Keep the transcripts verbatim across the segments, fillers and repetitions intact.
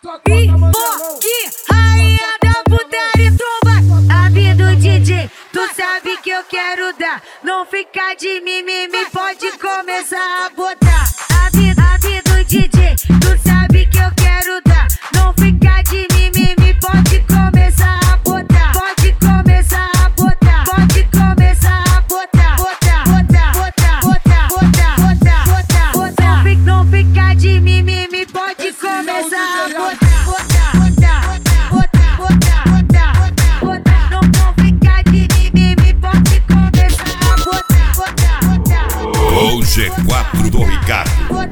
Pipoque, rainha da putaria, tu vai. A vida do D J, tu sabe que eu quero dar. Não fica de mimimi, pode começar a botar. A vida, a vida do D J, tu sabe que eu quero dar. Não fica de mimimi, pode começar a botar. Pode começar a botar, pode começar a botar. Botar, botar, botar, botar, botar, botar, botar, botar. Não fica de mimimi, pode começar a botar. O G quatro do Ricardo.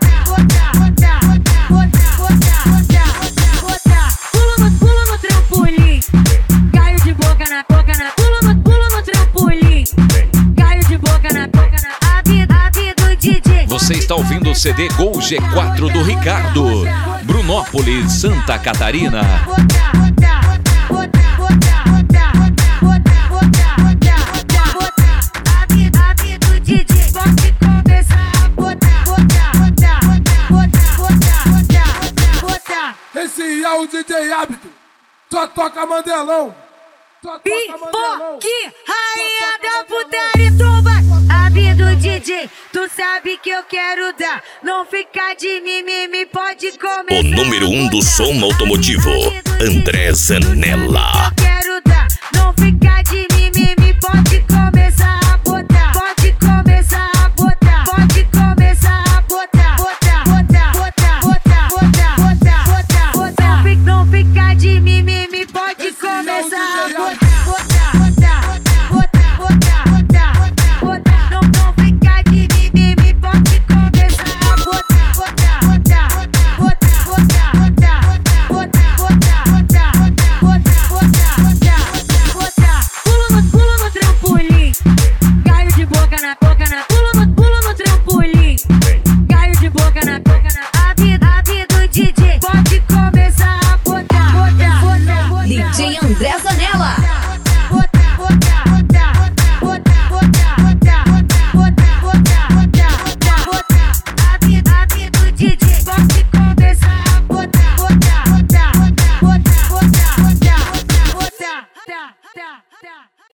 Pulo no, pulo no trampolim, caio de boca na boca na. Pulo no, pulo no trampolim, caio de boca na boca na. A vida, a vida do D J. Você está ouvindo o C D Gol G quatro do Ricardo, Brunópolis, Santa Catarina. Esse é o D J Hábito, só toca Mandelão. Pipoque, rainha da putaria, tu vai. A vida do D J, tu sabe que eu quero dar. Não fica de mimimi, pode começar. O número um do som automotivo, André Zanella. Quero dar, não fica de mimimi, pode começar a botar. Pode começar a botar, pode começar a botar. Botar, botar, botar, botar, botar, botar, botar, botar. Não fica de mimimi, pode começar a botar. Botar, botar, botar, botar, botar, botar. Não, não fica de mimimi, pode começar a botar. Botar, botar, botar, botar, botar, botar, botar, botar, botar, botar, botar. Pulo no, pulo no trampolim, caio de boca na boca na. Pulo no, pulo no trampolim, caio de boca na boca na. A vida, a vida do D J, pode começar a botar, botar, botar, botar. D J André Zanella.